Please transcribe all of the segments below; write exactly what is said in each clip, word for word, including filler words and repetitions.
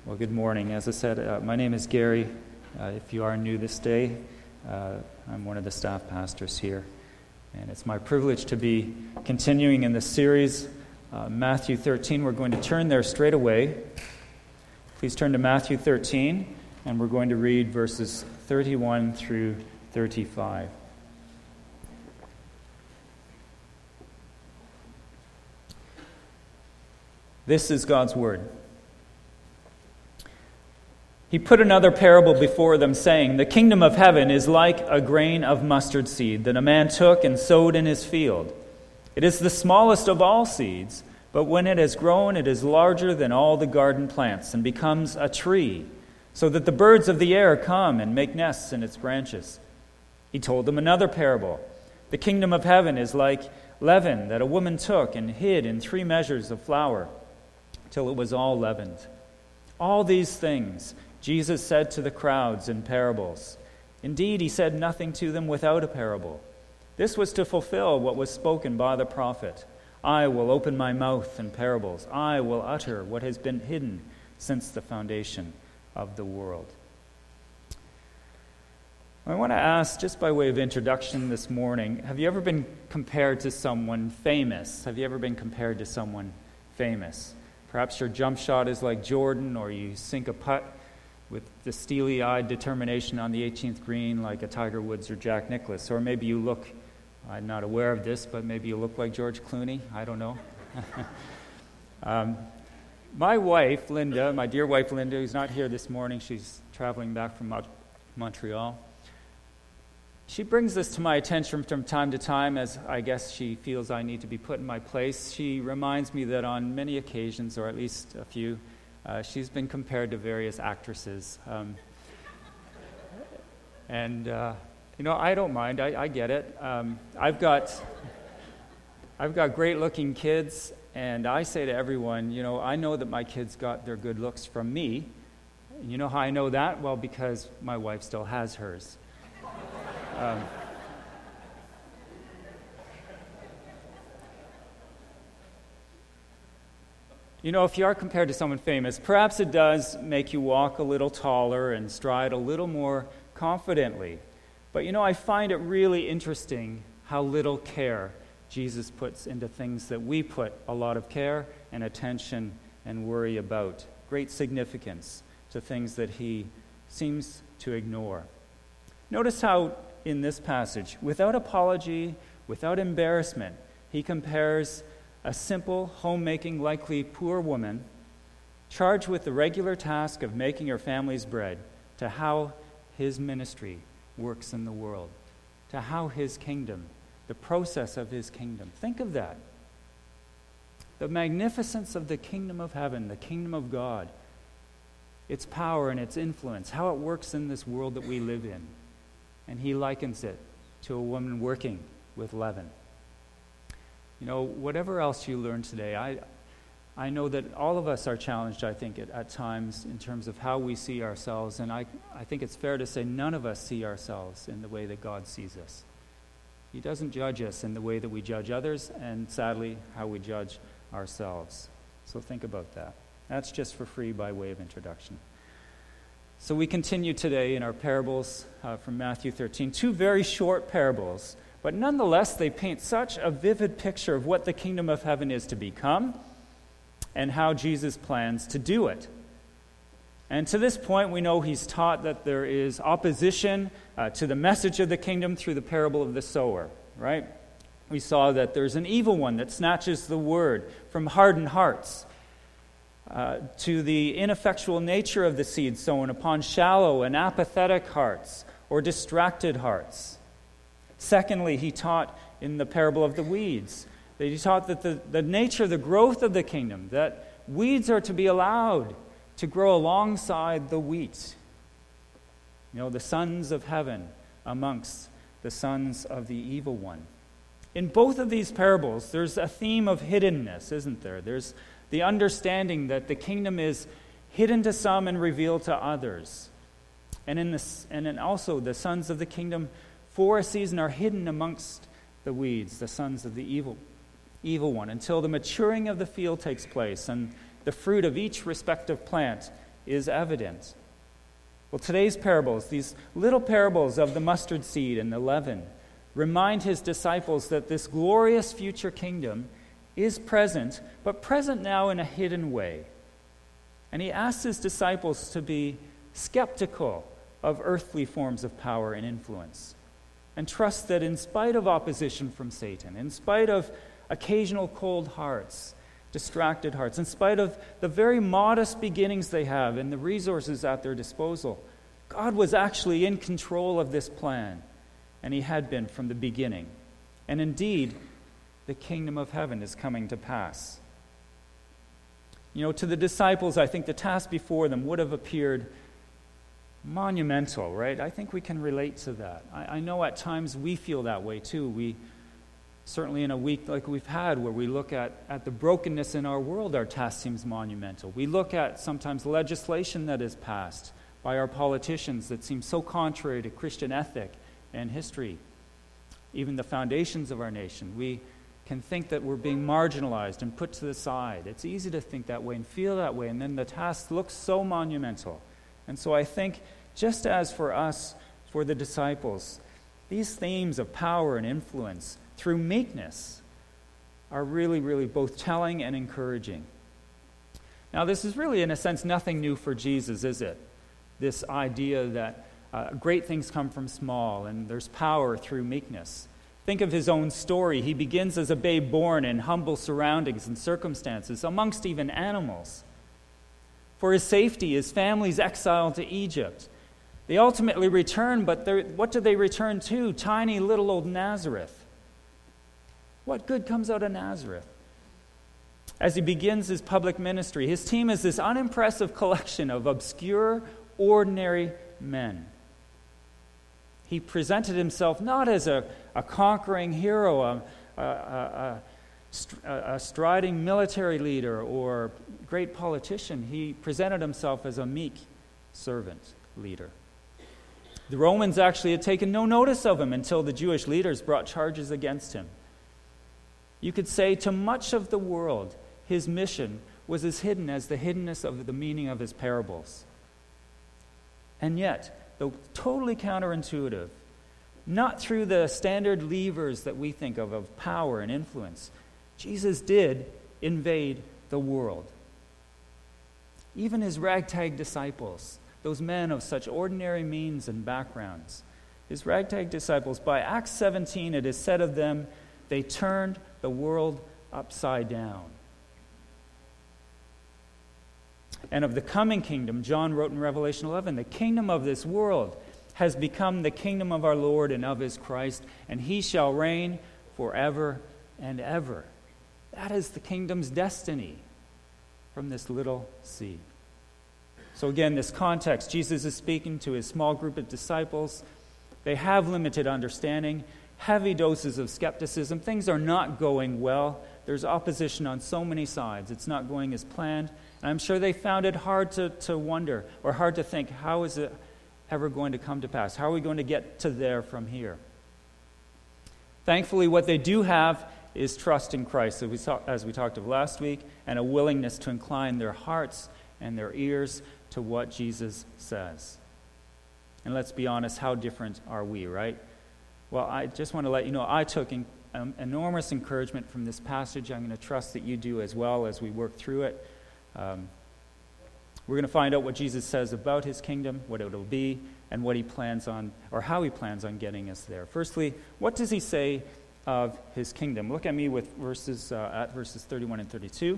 Well, good morning. As I said, uh, my name is Gary. Uh, if you are new this day, uh, I'm one of the staff pastors here. And it's my privilege to be continuing in the series, uh, Matthew thirteen. We're going to turn there straight away. Please turn to Matthew thirteen, and we're going to read verses thirty-one through thirty-five. This is God's word. He put another parable before them, saying, "The kingdom of heaven is like a grain of mustard seed that a man took and sowed in his field. It is the smallest of all seeds, but when it has grown, it is larger than all the garden plants and becomes a tree, so that the birds of the air come and make nests in its branches." He told them another parable. "The kingdom of heaven is like leaven that a woman took and hid in three measures of flour, till it was all leavened. All these things Jesus said to the crowds in parables. Indeed, he said nothing to them without a parable. This was to fulfill what was spoken by the prophet. I will open my mouth in parables. I will utter what has been hidden since the foundation of the world." I want to ask, just by way of introduction this morning, have you ever been compared to someone famous? Have you ever been compared to someone famous? Perhaps your jump shot is like Jordan, or you sink a putt with the steely-eyed determination on the eighteenth green like a Tiger Woods or Jack Nicklaus. Or maybe you look, I'm not aware of this, but maybe you look like George Clooney. I don't know. um, my wife, Linda, my dear wife, Linda, who's not here this morning, she's traveling back from Mo- Montreal. She brings this to my attention from time to time, as I guess she feels I need to be put in my place. She reminds me that on many occasions, or at least a few, uh, she's been compared to various actresses. Um, and, uh, you know, I don't mind. I, I get it. Um, I've got, I've got great-looking kids, and I say to everyone, you know, I know that my kids got their good looks from me. And you know how I know that? Well, because my wife still has hers. Um, you know, if you are compared to someone famous, perhaps it does make you walk a little taller and stride a little more confidently. But, you know, I find it really interesting how little care Jesus puts into things that we put a lot of care and attention and worry about. Great significance to things that he seems to ignore. Notice how in this passage, without apology, without embarrassment, he compares a simple, homemaking, likely poor woman, charged with the regular task of making her family's bread, to how his ministry works in the world, to how his kingdom, the process of his kingdom. Think of that. The magnificence of the kingdom of heaven, the kingdom of God, its power and its influence, how it works in this world that we live in. And he likens it to a woman working with leaven. You know, whatever else you learn today, I I know that all of us are challenged, I think, at, at times in terms of how we see ourselves. And I, I think it's fair to say none of us see ourselves in the way that God sees us. He doesn't judge us in the way that we judge others, and sadly, how we judge ourselves. So think about that. That's just for free by way of introduction. So we continue today in our parables uh, from Matthew thirteen. Two very short parables, but nonetheless they paint such a vivid picture of what the kingdom of heaven is to become and how Jesus plans to do it. And to this point, we know he's taught that there is opposition uh, to the message of the kingdom through the parable of the sower, right? We saw that there's an evil one that snatches the word from hardened hearts. Uh, to the ineffectual nature of the seed sown upon shallow and apathetic hearts or distracted hearts. Secondly, he taught in the parable of the weeds, that he taught that the, the nature, the growth of the kingdom, that weeds are to be allowed to grow alongside the wheat. You know, the sons of heaven amongst the sons of the evil one. In both of these parables, there's a theme of hiddenness, isn't there? There's the understanding that the kingdom is hidden to some and revealed to others. And in this, and in also the sons of the kingdom for a season are hidden amongst the weeds, the sons of the evil, evil one, until the maturing of the field takes place and the fruit of each respective plant is evident. Well, today's parables, these little parables of the mustard seed and the leaven, remind his disciples that this glorious future kingdom is present, but present now in a hidden way. And he asks his disciples to be skeptical of earthly forms of power and influence, and trust that in spite of opposition from Satan, in spite of occasional cold hearts, distracted hearts, in spite of the very modest beginnings they have and the resources at their disposal, God was actually in control of this plan, and he had been from the beginning. And indeed, the kingdom of heaven is coming to pass. You know, to the disciples, I think the task before them would have appeared monumental, right? I think we can relate to that. I, I know at times we feel that way too. We certainly in a week like we've had where we look at, at the brokenness in our world, our task seems monumental. We look at sometimes legislation that is passed by our politicians that seems so contrary to Christian ethic and history, even the foundations of our nation. We can think that we're being marginalized and put to the side. It's easy to think that way and feel that way, and then the task looks so monumental. And so I think, just as for us, for the disciples, these themes of power and influence through meekness are really, really both telling and encouraging. Now, this is really, in a sense, nothing new for Jesus, is it? This idea that uh, great things come from small, and there's power through meekness. Think of his own story. He begins as a babe born in humble surroundings and circumstances, amongst even animals. For his safety, his family's exiled to Egypt. They ultimately return, but what do they return to? Tiny little old Nazareth. What good comes out of Nazareth? As he begins his public ministry, his team is this unimpressive collection of obscure, ordinary men. He presented himself not as a, a conquering hero, a, a, a, a, a striding military leader, or great politician. He presented himself as a meek servant leader. The Romans actually had taken no notice of him until the Jewish leaders brought charges against him. You could say to much of the world, his mission was as hidden as the hiddenness of the meaning of his parables. And yet, though totally counterintuitive, not through the standard levers that we think of, of power and influence, Jesus did invade the world. Even his ragtag disciples, those men of such ordinary means and backgrounds, his ragtag disciples, by Acts seventeen, it is said of them, they turned the world upside down. And of the coming kingdom, John wrote in Revelation eleven, the kingdom of this world has become the kingdom of our Lord and of his Christ, and he shall reign forever and ever. That is the kingdom's destiny from this little seed. So again, this context, Jesus is speaking to his small group of disciples. They have limited understanding, heavy doses of skepticism. Things are not going well. There's opposition on so many sides. It's not going as planned. And I'm sure they found it hard to, to wonder, or hard to think, how is it ever going to come to pass? How are we going to get to there from here? Thankfully, what they do have is trust in Christ, as we, saw, as we talked of last week, and a willingness to incline their hearts and their ears to what Jesus says. And let's be honest, how different are we, right? Well, I just want to let you know, I took in, um, enormous encouragement from this passage. I'm going to trust that you do as well as we work through it. Um, we're going to find out what Jesus says about his kingdom, what it will be, and what he plans on, or how he plans on getting us there. Firstly, what does he say of his kingdom? Look at me with verses uh, at verses thirty-one and thirty-two.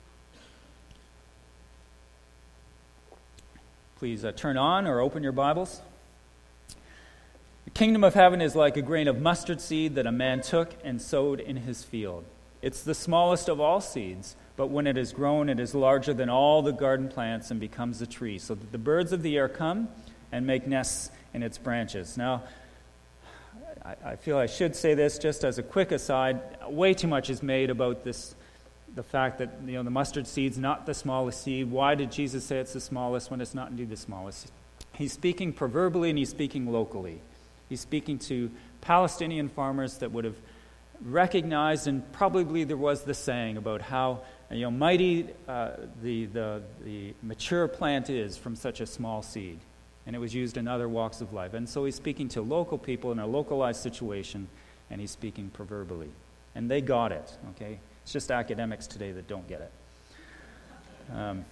Please uh, turn on or open your Bibles. The kingdom of heaven is like a grain of mustard seed that a man took and sowed in his field. It's the smallest of all seeds, but when it is grown, it is larger than all the garden plants and becomes a tree, so that the birds of the air come and make nests in its branches. Now, I, I feel I should say this just as a quick aside. Way too much is made about this, the fact that, you know, the mustard seed's not the smallest seed. Why did Jesus say it's the smallest when it's not indeed the smallest? He's speaking proverbially and he's speaking locally. He's speaking to Palestinian farmers that would have recognized, and probably there was the saying about how you know, mighty uh, the, the, the mature plant is from such a small seed. And it was used in other walks of life. And so he's speaking to local people in a localized situation, and he's speaking proverbially. And they got it, okay? It's just academics today that don't get it. Um,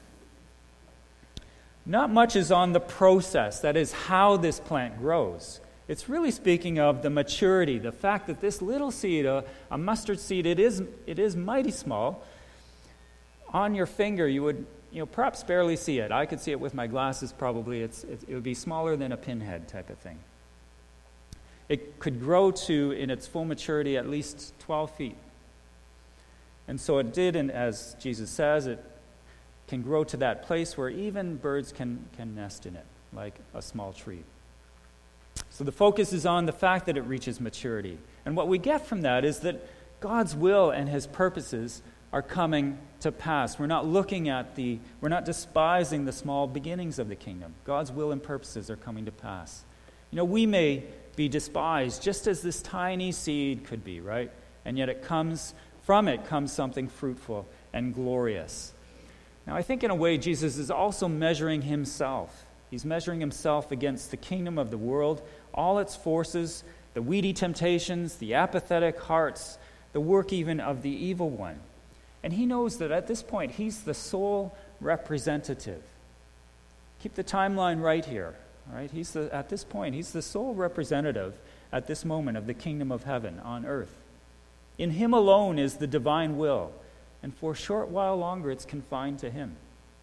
not much is on the process, that is, how this plant grows. It's really speaking of the maturity, the fact that this little seed, a, a mustard seed, it is it is mighty small. On your finger, you would you know perhaps barely see it. I could see it with my glasses probably. It's, it, it would be smaller than a pinhead type of thing. It could grow to, in its full maturity, at least twelve feet. And so it did, and as Jesus says, it can grow to that place where even birds can, can nest in it, like a small tree. So the focus is on the fact that it reaches maturity. And what we get from that is that God's will and his purposes are coming to pass. We're not looking at the, we're not despising the small beginnings of the kingdom. God's will and purposes are coming to pass. You know, we may be despised just as this tiny seed could be, right? And yet it comes, from it comes something fruitful and glorious. Now, I think in a way Jesus is also measuring himself. He's measuring himself against the kingdom of the world, all its forces, the weedy temptations, the apathetic hearts, the work even of the evil one. And he knows that at this point, he's the sole representative. Keep the timeline right here. All right? He's the, at this point, he's the sole representative at this moment of the kingdom of heaven on earth. In him alone is the divine will, and for a short while longer it's confined to him.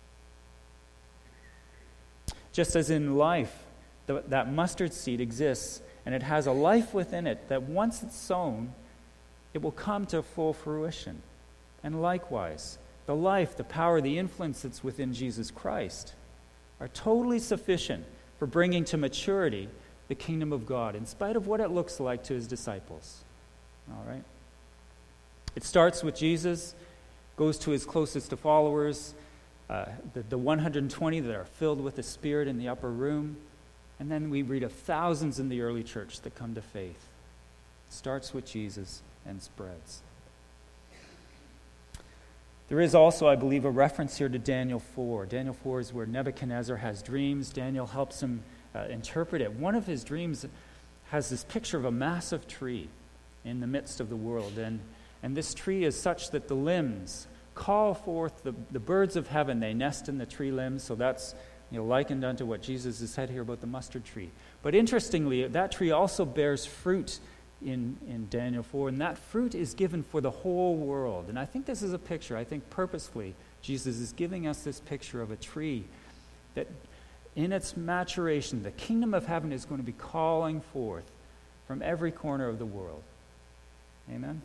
Just as in life, the, that mustard seed exists, and it has a life within it that once it's sown, it will come to full fruition. And likewise, the life, the power, the influence that's within Jesus Christ are totally sufficient for bringing to maturity the kingdom of God, in spite of what it looks like to his disciples. All right? It starts with Jesus, goes to his closest of followers, uh, the, the one hundred twenty that are filled with the Spirit in the upper room, and then we read of thousands in the early church that come to faith. It starts with Jesus and spreads. There is also, I believe, a reference here to Daniel four. Daniel four is where Nebuchadnezzar has dreams. Daniel helps him uh, interpret it. One of his dreams has this picture of a massive tree in the midst of the world. And, and this tree is such that the limbs call forth the, the birds of heaven. They nest in the tree limbs. So that's you know, likened unto what Jesus has said here about the mustard tree. But interestingly, that tree also bears fruit in, in Daniel four, and that fruit is given for the whole world. And I think this is a picture, I think purposefully, Jesus is giving us this picture of a tree that in its maturation, the kingdom of heaven is going to be calling forth from every corner of the world. Amen?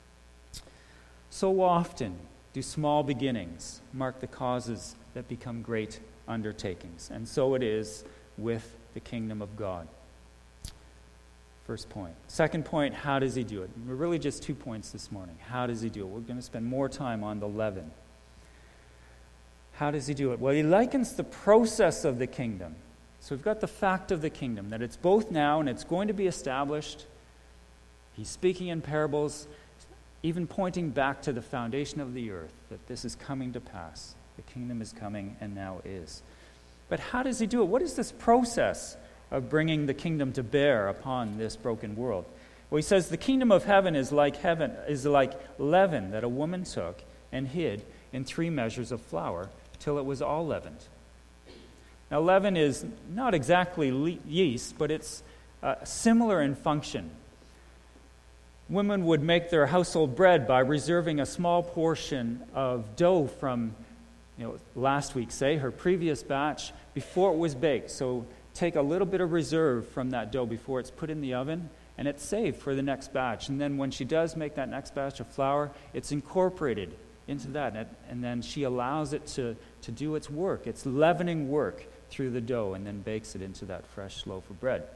So often do small beginnings mark the causes that become great undertakings. And so it is with the kingdom of God. First point. Second point, how does he do it? We're really just two points this morning. How does he do it? We're going to spend more time on the leaven. How does he do it? Well, he likens the process of the kingdom. So we've got the fact of the kingdom, that it's both now and it's going to be established. He's speaking in parables, even pointing back to the foundation of the earth, that this is coming to pass. The kingdom is coming and now is. But how does he do it? What is this process of bringing the kingdom to bear upon this broken world? Well, he says the kingdom of heaven is like heaven is like leaven that a woman took and hid in three measures of flour till it was all leavened. Now, leaven is not exactly le- yeast, but it's uh, similar in function. Women would make their household bread by reserving a small portion of dough from, you know, last week, say, her previous batch, before it was baked. So take a little bit of reserve from that dough before it's put in the oven, and it's saved for the next batch. And then when she does make that next batch of flour, it's incorporated into that, and, it, and then she allows it to, to do its work, its leavening work through the dough, and then bakes it into that fresh loaf of bread.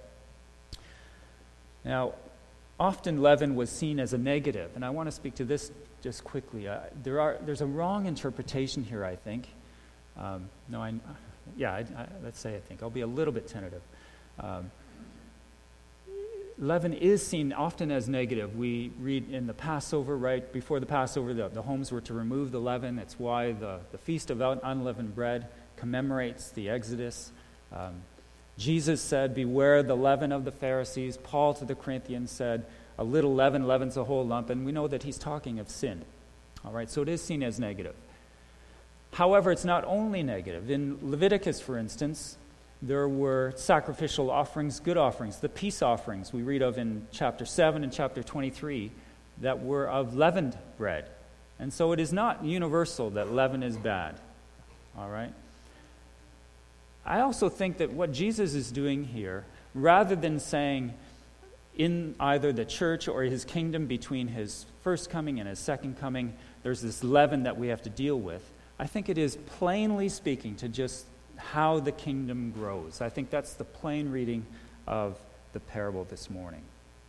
Now, often leaven was seen as a negative, and I want to speak to this just quickly. Uh, there are there's a wrong interpretation here, I think. Um, no, I, yeah, I, I, let's say I think. I'll be a little bit tentative. Um, leaven is seen often as negative. We read in the Passover, right before the Passover, the, the homes were to remove the leaven. It's why the, the Feast of Unleavened Bread commemorates the Exodus. Um, Jesus said, beware the leaven of the Pharisees. Paul to the Corinthians said, a little leaven leavens a whole lump. And we know that he's talking of sin. All right, so it is seen as negative. However, it's not only negative. In Leviticus, for instance, there were sacrificial offerings, good offerings, the peace offerings we read of in chapter seven and chapter twenty-three that were of leavened bread. And so it is not universal that leaven is bad. All right? I also think that what Jesus is doing here, rather than saying in either the church or his kingdom between his first coming and his second coming, there's this leaven that we have to deal with, I think it is plainly speaking to just how the kingdom grows. I think that's the plain reading of the parable this morning.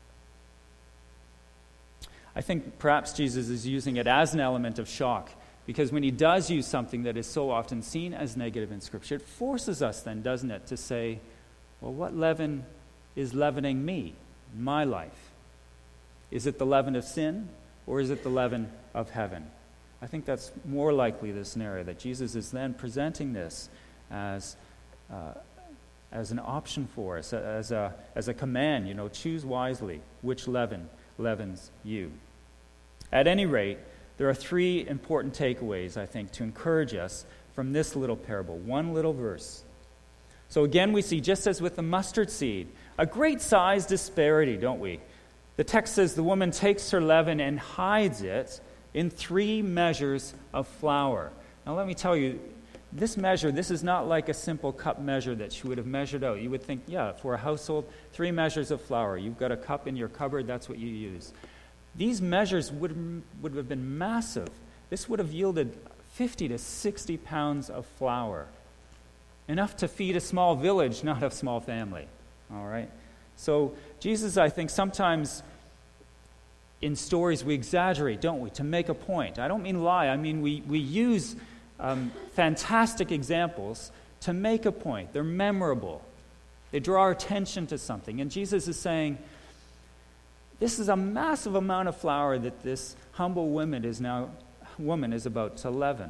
I think perhaps Jesus is using it as an element of shock, because when he does use something that is so often seen as negative in Scripture, it forces us then, doesn't it, to say, well, what leaven is leavening me, my life? Is it the leaven of sin, or is it the leaven of heaven? I think that's more likely the scenario, that Jesus is then presenting this as uh, as an option for us, as a as a command. You know, choose wisely which leaven leavens you. At any rate, there are three important takeaways, I think, to encourage us from this little parable, one little verse. So again, we see, just as with the mustard seed, a great size disparity, don't we? The text says the woman takes her leaven and hides it in three measures of flour. Now let me tell you, this measure, this is not like a simple cup measure that she would have measured out. You would think, yeah, for a household, three measures of flour. You've got a cup in your cupboard, that's what you use. These measures would, would have been massive. This would have yielded fifty to sixty pounds of flour. Enough to feed a small village, not a small family. All right? So Jesus, I think, sometimes in stories we exaggerate, don't we, to make a point. I don't mean lie. I mean we, we use um, fantastic examples to make a point. They're memorable. They draw our attention to something. And Jesus is saying, this is a massive amount of flour that this humble woman is now woman is about to leaven.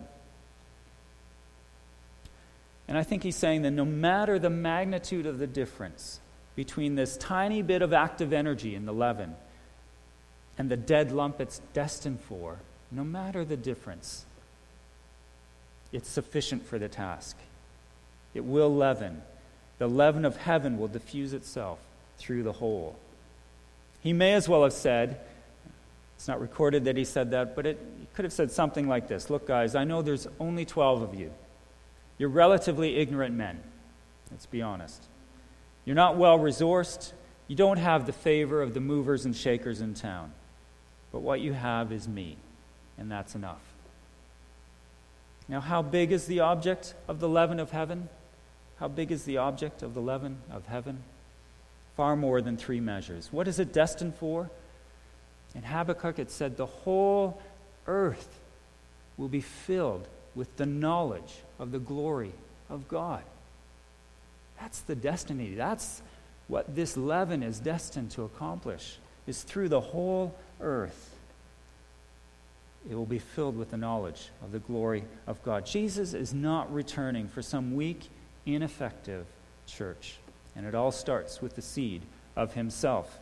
And I think he's saying that no matter the magnitude of the difference between this tiny bit of active energy in the leaven and the dead lump it's destined for, no matter the difference, it's sufficient for the task. It will leaven. The leaven of heaven will diffuse itself through the whole. He may as well have said, it's not recorded that he said that, but it, he could have said something like this. Look, guys, I know there's only twelve of you. You're relatively ignorant men. Let's be honest. You're not well-resourced. You don't have the favor of the movers and shakers in town. But what you have is me, and that's enough. Now, how big is the object of the leaven of heaven? How big is the object of the leaven of heaven? Far more than three measures. What is it destined for? In Habakkuk it said the whole earth will be filled with the knowledge of the glory of God. That's the destiny. That's what this leaven is destined to accomplish, is through the whole earth. It will be filled with the knowledge of the glory of God. Jesus is not returning for some weak, ineffective church. And it all starts with the seed of himself.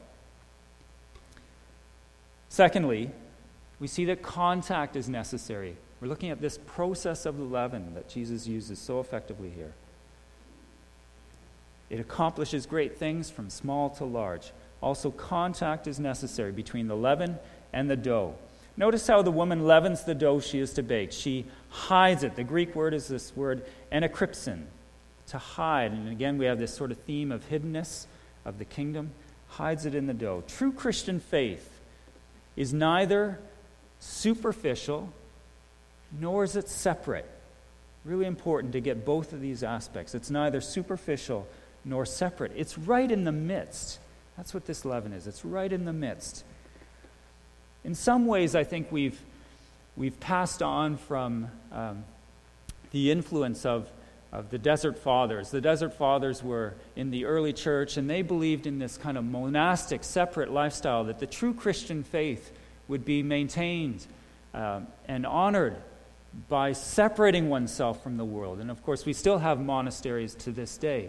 Secondly, we see that contact is necessary. We're looking at this process of the leaven that Jesus uses so effectively here. It accomplishes great things from small to large. Also, contact is necessary between the leaven and the dough. Notice how the woman leavens the dough she is to bake. She hides it. The Greek word is this word, anakrypsin, to hide. And again, we have this sort of theme of hiddenness of the kingdom. Hides it in the dough. True Christian faith is neither superficial nor is it separate. Really important to get both of these aspects. It's neither superficial nor separate. It's right in the midst. That's what this leaven is. It's right in the midst. In some ways, I think we've we've passed on from um, the influence of of the Desert Fathers. The Desert Fathers were in the early church, and they believed in this kind of monastic, separate lifestyle, that the true Christian faith would be maintained uh, and honored by separating oneself from the world. And of course, we still have monasteries to this day.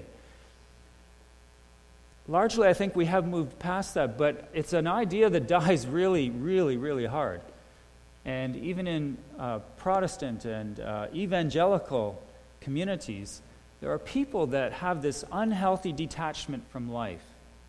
Largely, I think we have moved past that, but it's an idea that dies really, really, really hard. And even in uh, Protestant and uh, evangelical communities, there are people that have this unhealthy detachment from life.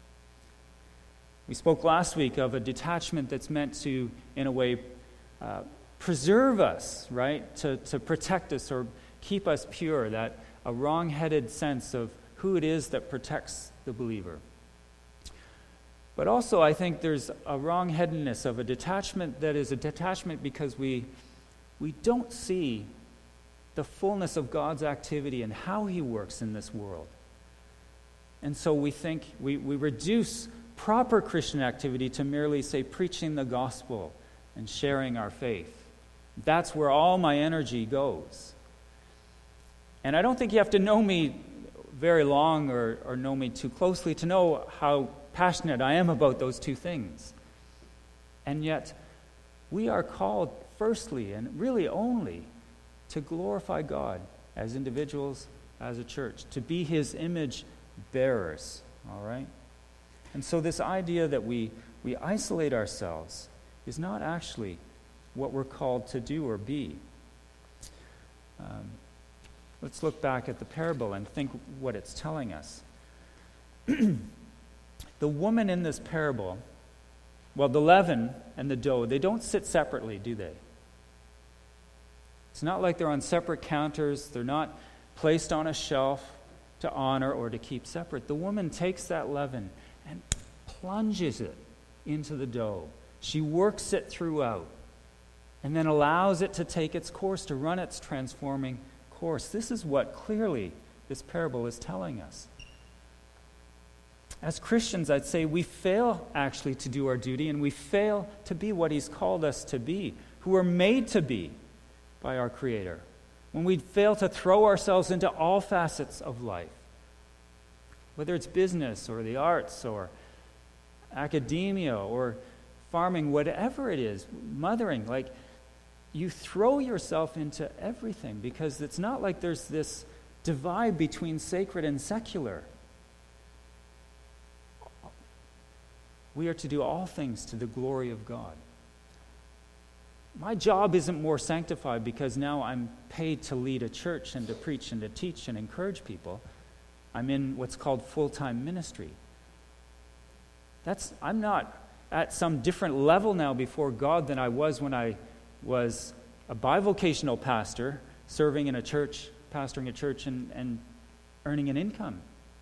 We spoke last week of a detachment that's meant to, in a way, uh, preserve us, right? To, to protect us or keep us pure, that a wrong-headed sense of who it is that protects the believer. But also, I think there's a wrong-headedness of a detachment that is a detachment because we we don't see the fullness of God's activity and how He works in this world. And so we think, we, we reduce proper Christian activity to merely, say, preaching the gospel and sharing our faith. That's where all my energy goes. And I don't think you have to know me very long or, or know me too closely to know how passionate I am about those two things. And yet, we are called firstly and really only to glorify God as individuals, as a church, to be His image bearers, all right? And so this idea that we, we isolate ourselves is not actually what we're called to do or be. Um, let's look back at the parable and think what it's telling us. The woman in this parable, well, the leaven and the dough, they don't sit separately, do they? It's not like they're on separate counters. They're not placed on a shelf to honor or to keep separate. The woman takes that leaven and plunges it into the dough. She works it throughout and then allows it to take its course, to run its transforming course. This is what clearly this parable is telling us. As Christians, I'd say we fail actually to do our duty, and we fail to be what He's called us to be, who are made to be by our Creator. When we fail to throw ourselves into all facets of life, whether it's business or the arts or academia or farming, whatever it is, mothering, like you throw yourself into everything, because it's not like there's this divide between sacred and secular. We are to do all things to the glory of God. My job isn't more sanctified because now I'm paid to lead a church and to preach and to teach and encourage people. I'm in what's called full-time ministry. That's I'm not at some different level now before God than I was when I was a bivocational pastor, serving in a church, pastoring a church and, and earning an income.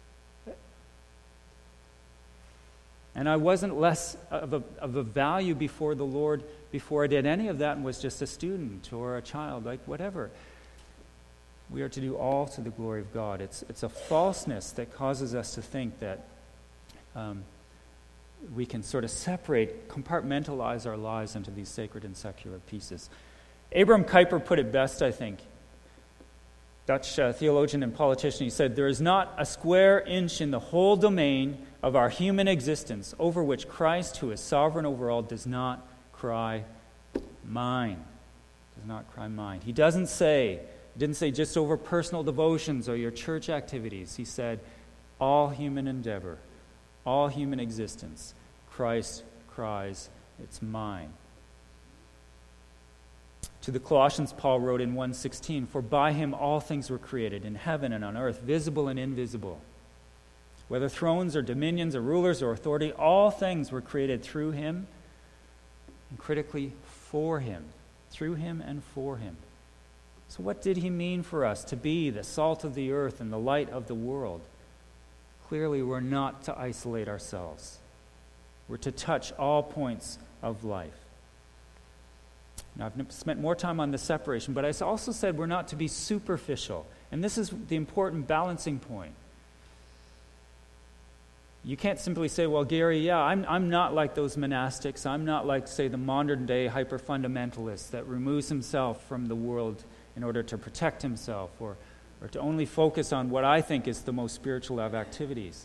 And I wasn't less of a, of a value before the Lord before I did any of that and was just a student or a child, like whatever. We are to do all to the glory of God. It's, it's a falseness that causes us to think that um, we can sort of separate, compartmentalize our lives into these sacred and secular pieces. Abraham Kuyper put it best, I think. Dutch uh, theologian and politician. He said, "There is not a square inch in the whole domain of our human existence over which Christ, who is sovereign over all, does not cry, mine." Does not cry, mine. He doesn't say, he didn't say just over personal devotions or your church activities. He said, all human endeavor, all human existence, Christ cries, it's mine. To the Colossians, Paul wrote in one sixteen, "For by Him all things were created, in heaven and on earth, visible and invisible. Whether thrones or dominions or rulers or authority, all things were created through Him, and critically, for Him." Through Him and for Him. So what did He mean for us to be the salt of the earth and the light of the world? Clearly, we're not to isolate ourselves. We're to touch all points of life. Now, I've spent more time on the separation, but I also said we're not to be superficial. And this is the important balancing point. You can't simply say, well, Gary, yeah, I'm I'm not like those monastics. I'm not like, say, the modern-day hyper-fundamentalist that removes himself from the world in order to protect himself, or or to only focus on what I think is the most spiritual of activities.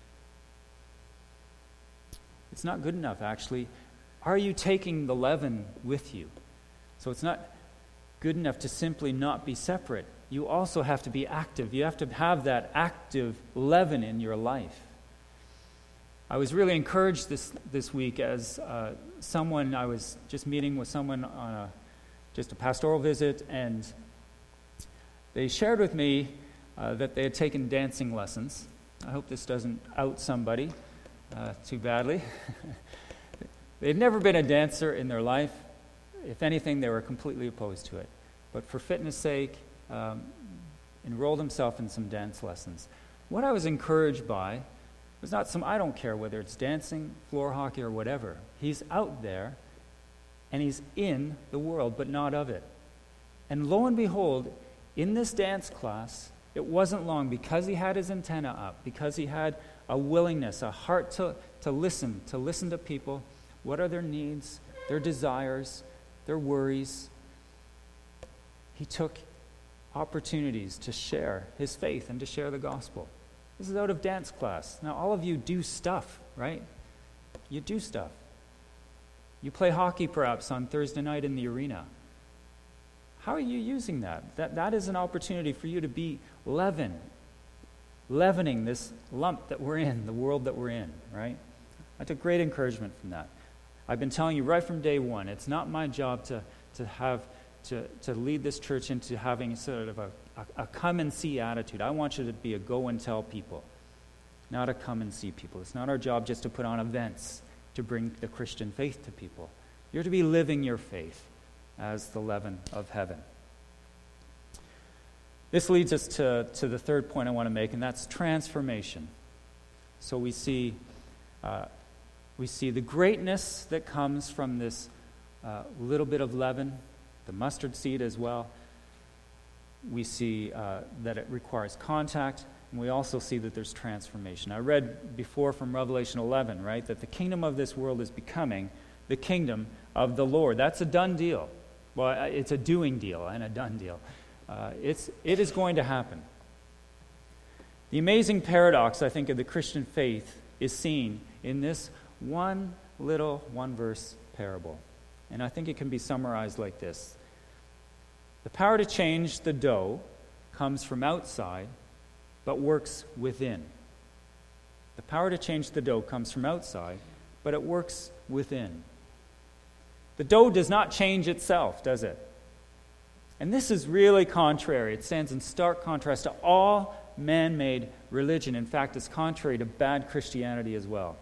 It's not good enough, actually. Are you taking the leaven with you? So it's not good enough to simply not be separate. You also have to be active. You have to have that active leaven in your life. I was really encouraged this this week as uh, someone, I was just meeting with someone on a just a pastoral visit, and they shared with me uh, that they had taken dancing lessons. I hope this doesn't out somebody uh, too badly. They'd never been a dancer in their life. If anything, they were completely opposed to it. But for fitness' sake, um, enrolled himself in some dance lessons. What I was encouraged by was not some, I don't care whether it's dancing, floor hockey, or whatever. He's out there, and he's in the world, but not of it. And lo and behold, in this dance class, it wasn't long, because he had his antenna up, because he had a willingness, a heart to, to listen, to listen to people. What are their needs, their desires, their worries? He took opportunities to share his faith and to share the gospel. This is out of dance class. Now, all of you do stuff, right? You do stuff. You play hockey, perhaps, on Thursday night in the arena. How are you using that? That that is an opportunity for you to be leaven, leavening this lump that we're in, the world that we're in, right? I took great encouragement from that. I've been telling you right from day one, it's not my job to to have to to lead this church into having sort of a, a, a come and see attitude. I want you to be a go and tell people, not a come and see people. It's not our job just to put on events to bring the Christian faith to people. You're to be living your faith as the leaven of heaven. This leads us to, to the third point I want to make, and that's transformation. So we see uh, we see the greatness that comes from this uh, little bit of leaven, the mustard seed as well. We see uh, that it requires contact, and we also see that there's transformation. I read before from Revelation eleven, right, that the kingdom of this world is becoming the kingdom of the Lord. That's a done deal. Well, it's a doing deal and a done deal. Uh, it's it is going to happen. The amazing paradox, I think, of the Christian faith is seen in this one little one-verse parable. And I think it can be summarized like this. The power to change the dough comes from outside, but works within. The power to change the dough comes from outside, but it works within. The dough does not change itself, does it? And this is really contrary. It stands in stark contrast to all man-made religion. In fact, it's contrary to bad Christianity as well.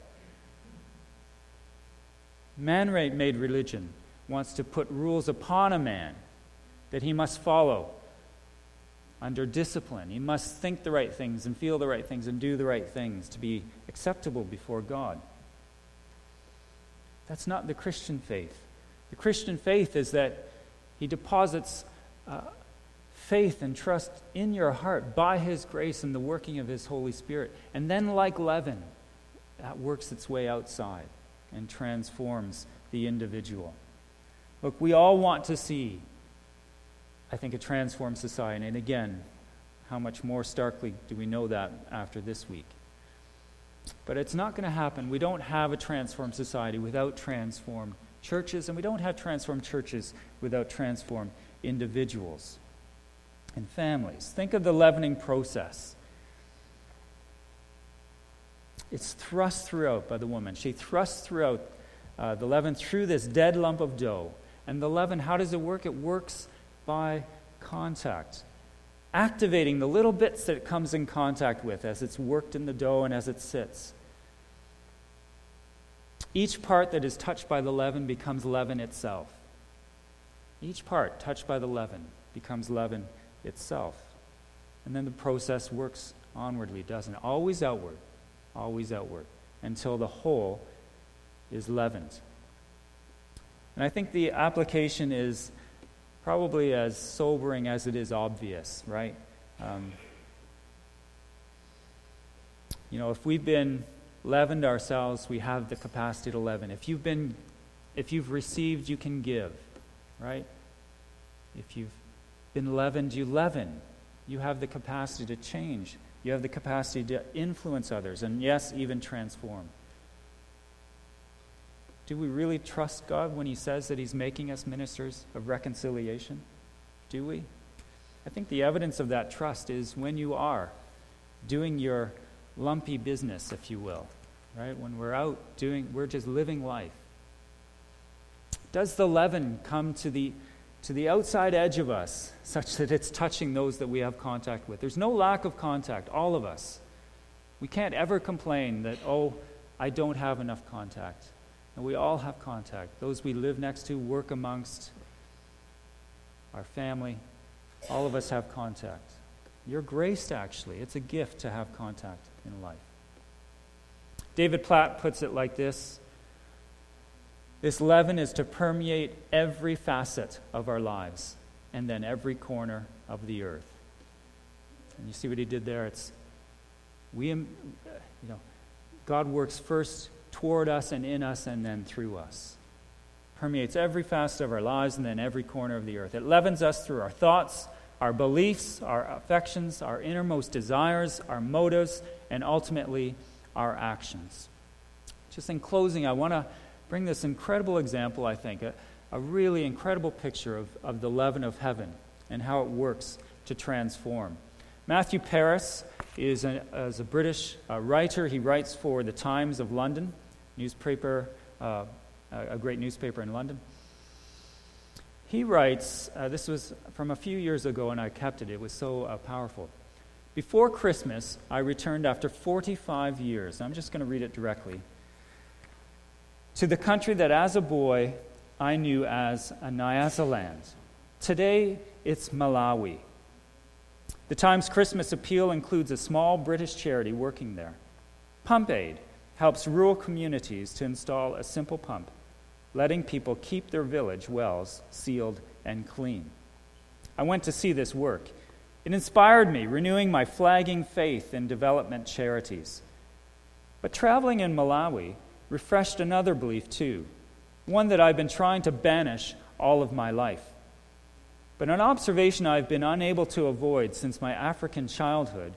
Man-made religion wants to put rules upon a man that he must follow under discipline. He must think the right things and feel the right things and do the right things to be acceptable before God. That's not the Christian faith. The Christian faith is that he deposits uh, faith and trust in your heart by his grace and the working of his Holy Spirit. And then, like leaven, that works its way outside and transforms the individual. Look, we all want to see, I think, a transformed society. And again, how much more starkly do we know that after this week? But it's not going to happen. We don't have a transformed society without transformed churches, and we don't have transformed churches without transformed individuals and families. Think of the leavening process. It's thrust throughout by the woman. She thrusts throughout uh, the leaven through this dead lump of dough. And the leaven, how does it work? It works by contact, activating the little bits that it comes in contact with as it's worked in the dough and as it sits. Each part that is touched by the leaven becomes leaven itself. Each part touched by the leaven becomes leaven itself. And then the process works onwardly, doesn't it? Always outward, always outward, until the whole is leavened. And I think the application is probably as sobering as it is obvious, right? Um, you know, if we've been leavened ourselves, we have the capacity to leaven. If you've been, if you've received, you can give, right? If you've been leavened, you leaven. you have the capacity to change. You have the capacity to influence others, and yes, even transform. Do we really trust God when he says that he's making us ministers of reconciliation? Do we? I think the evidence of that trust is when you are doing your lumpy business, if you will, right? When we're out doing, we're just living life. Does the leaven come to the to the outside edge of us such that it's touching those that we have contact with? There's no lack of contact, all of us. We can't ever complain that, oh, I don't have enough contact. And we all have contact. Those we live next to, work amongst, our family, all of us have contact. You're graced, actually. It's a gift to have contact in life. David Platt puts it like this: this leaven is to permeate every facet of our lives and then every corner of the earth. And you see what he did there? It's we, you know, God works first toward us and in us and then through us. Permeates every facet of our lives and then every corner of the earth. It leavens us through our thoughts, our beliefs, our affections, our innermost desires, our motives, and ultimately our actions. Just in closing, I want to bring this incredible example, I think, a, a really incredible picture of, of the leaven of heaven and how it works to transform. Matthew Paris is a, is a British uh, writer. He writes for the Times of London, newspaper, uh, a great newspaper in London. He writes, uh, this was from a few years ago and I kept it. It was so uh, powerful. Before Christmas, I returned after forty-five years. I'm just going to read it directly. To the country that as a boy I knew as a Nyasaland. Today it's Malawi. The Times Christmas appeal includes a small British charity working there. Pump Aid helps rural communities to install a simple pump, letting people keep their village wells sealed and clean. I went to see this work. It inspired me, renewing my flagging faith in development charities. But traveling in Malawi refreshed another belief too, one that I've been trying to banish all of my life. But an observation I've been unable to avoid since my African childhood.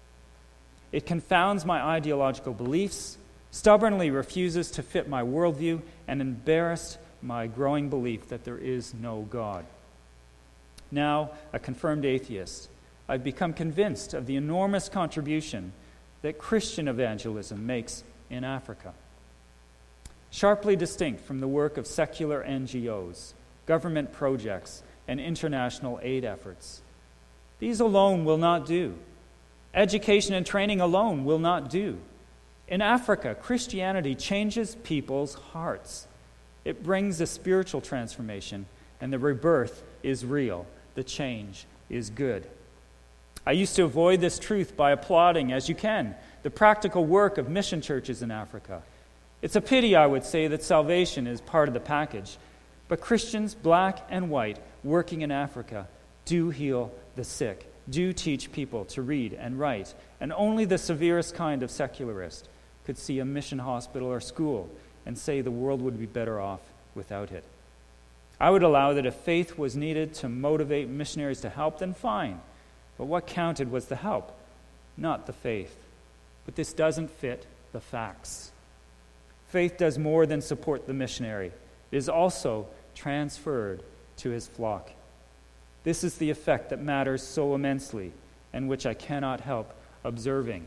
It confounds my ideological beliefs, stubbornly refuses to fit my worldview, and embarrassed my growing belief that there is no God. Now, a confirmed atheist, I've become convinced of the enormous contribution that Christian evangelism makes in Africa. Sharply distinct from the work of secular N G Os, government projects, and international aid efforts. These alone will not do. Education and training alone will not do. In Africa, Christianity changes people's hearts. It brings a spiritual transformation, and the rebirth is real. The change is good. I used to avoid this truth by applauding, as you can, the practical work of mission churches in Africa. It's a pity, I would say, that salvation is part of the package. But Christians, black and white, working in Africa, do heal the sick, do teach people to read and write, and only the severest kind of secularist could see a mission hospital or school and say the world would be better off without it. I would allow that if faith was needed to motivate missionaries to help, then fine. But what counted was the help, not the faith. But this doesn't fit the facts. Faith does more than support the missionary. It is also transferred to his flock. This is the effect that matters so immensely and which I cannot help observing.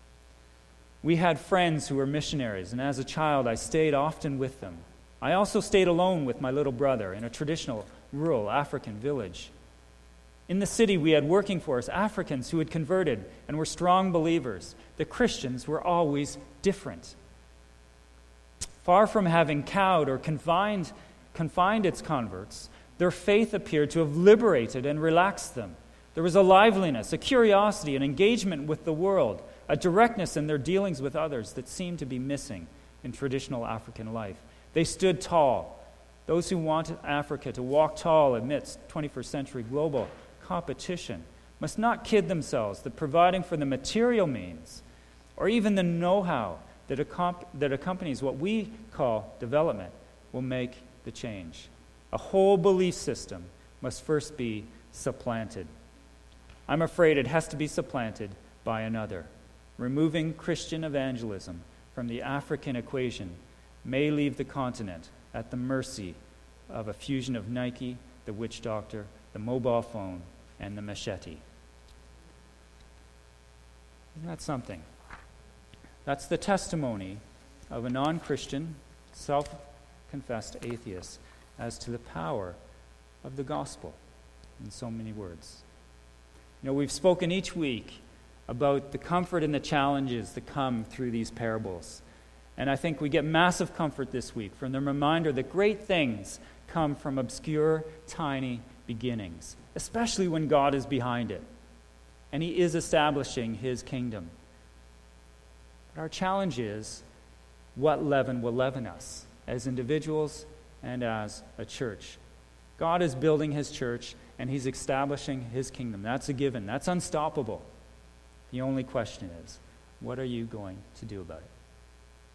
We had friends who were missionaries, and as a child I stayed often with them. I also stayed alone with my little brother in a traditional rural African village. In the city we had working for us Africans who had converted and were strong believers. The Christians were always different. Far from having cowed or confined, confined its converts, their faith appeared to have liberated and relaxed them. There was a liveliness, a curiosity, an engagement with the world, a directness in their dealings with others that seemed to be missing in traditional African life. They stood tall. Those who wanted Africa to walk tall amidst twenty-first century global competition must not kid themselves that providing for the material means or even the know-how that, accom- that accompanies what we call development will make the change. A whole belief system must first be supplanted. I'm afraid it has to be supplanted by another. Removing Christian evangelism from the African equation may leave the continent at the mercy of a fusion of Nike, the witch doctor, the mobile phone, and the machete. Isn't that something? That's the testimony of a non-Christian, self-confessed atheist as to the power of the gospel, in so many words. You know, we've spoken each week about the comfort and the challenges that come through these parables. And I think we get massive comfort this week from the reminder that great things come from obscure, tiny beginnings, especially when God is behind it and he is establishing his kingdom. But our challenge is, what leaven will leaven us as individuals and as a church? God is building his church and he's establishing his kingdom. That's a given. That's unstoppable. The only question is, what are you going to do about it?